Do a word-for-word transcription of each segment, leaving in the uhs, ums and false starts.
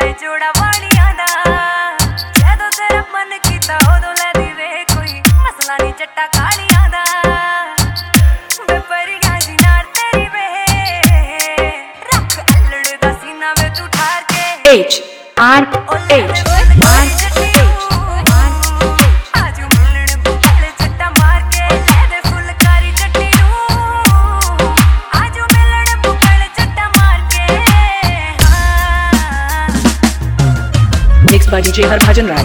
जाए जोड़ा वालियां दा जदों तेरा मन कीता उदों लै दी वे कोई मसला नहीं जट्टा कालियां दा बेपरियां दी नार तेरी वे रख अल्लड़ दा सीना वे तू ठार के H R H R Mixed by D J Harbhajan Rai.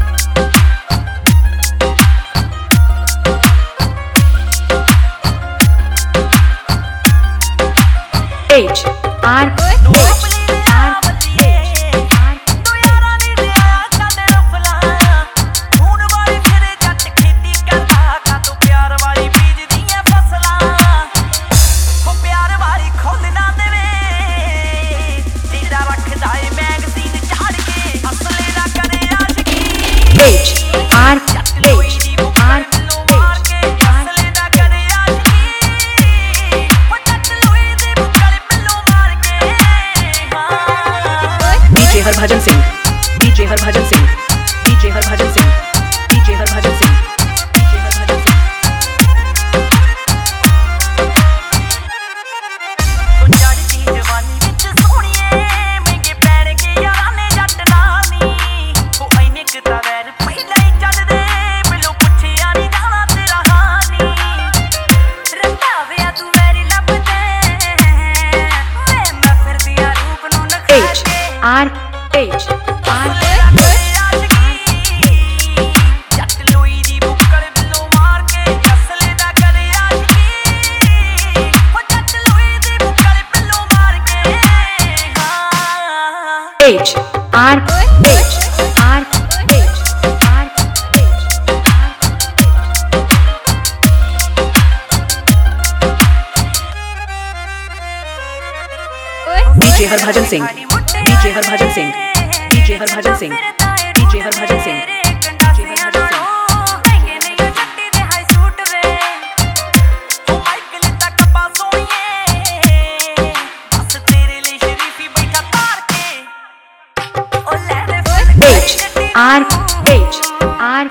H R H R H R H R D J Harbhajan Singh D J Harbhajan Singh D J Harbhajan Singh D J Harbhajan Singh D J Harbhajan Singh H R H R H R H R D J Harbhajan Singh D J Harbhajan Singh D J Harbhajan Singh D J Harbhajan Singh D J Harbhajan Singh H R H R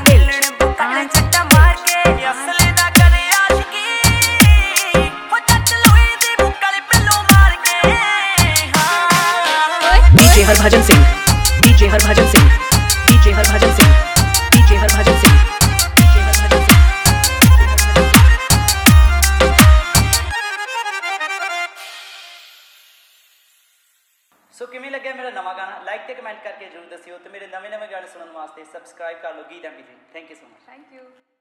D J Harbhajan Singh D J Harbhajan Singh D J Harbhajan Singh D J Harbhajan Singh D J Harbhajan Singh सो किमें लगे मेरा नवा गाना like ते comment करके जरूर दसियो तो मेरे नवे नवे गाने सुनने वास्ते सबसक्राइब कर लो गीत M P three thank you so much thank you.